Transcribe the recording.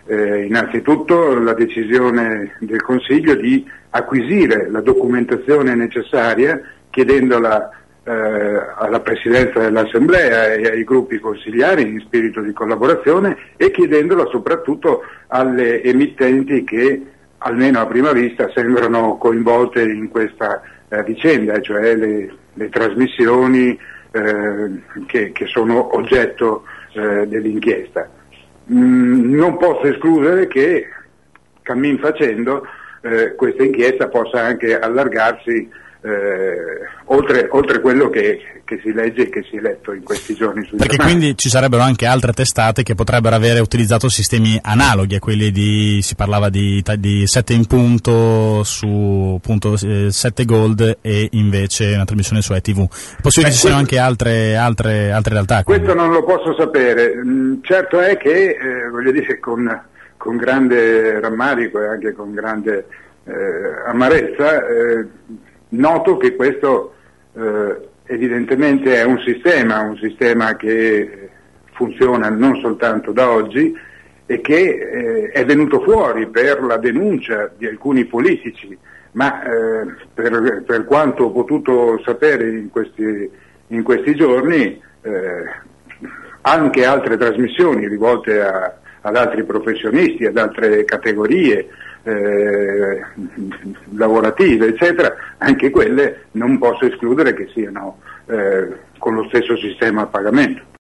Innanzitutto la decisione del Consiglio di acquisire la documentazione necessaria, chiedendola alla Presidenza dell'Assemblea e ai gruppi consigliari in spirito di collaborazione, e chiedendola soprattutto alle emittenti che almeno a prima vista sembrano coinvolte in questa vicenda, cioè le trasmissioni che sono oggetto dell'inchiesta. Non posso escludere che, cammin facendo, questa inchiesta possa anche allargarsi oltre quello che si legge e che si è letto in questi giorni sui Perché giornali. Quindi ci sarebbero anche altre testate che potrebbero avere utilizzato sistemi analoghi a quelli si parlava di 7 in punto su punto 7 Gold, e invece una trasmissione su ETV. È possibile che ci siano anche altre realtà? Questo non lo posso sapere. Certo è che, voglio dire, con grande rammarico e anche con grande amarezza, noto che questo evidentemente è un sistema che funziona non soltanto da oggi e che è venuto fuori per la denuncia di alcuni politici, ma per quanto ho potuto sapere in questi giorni, anche altre trasmissioni rivolte ad altri professionisti, ad altre categorie lavorative, eccetera, anche quelle non posso escludere che siano con lo stesso sistema a pagamento.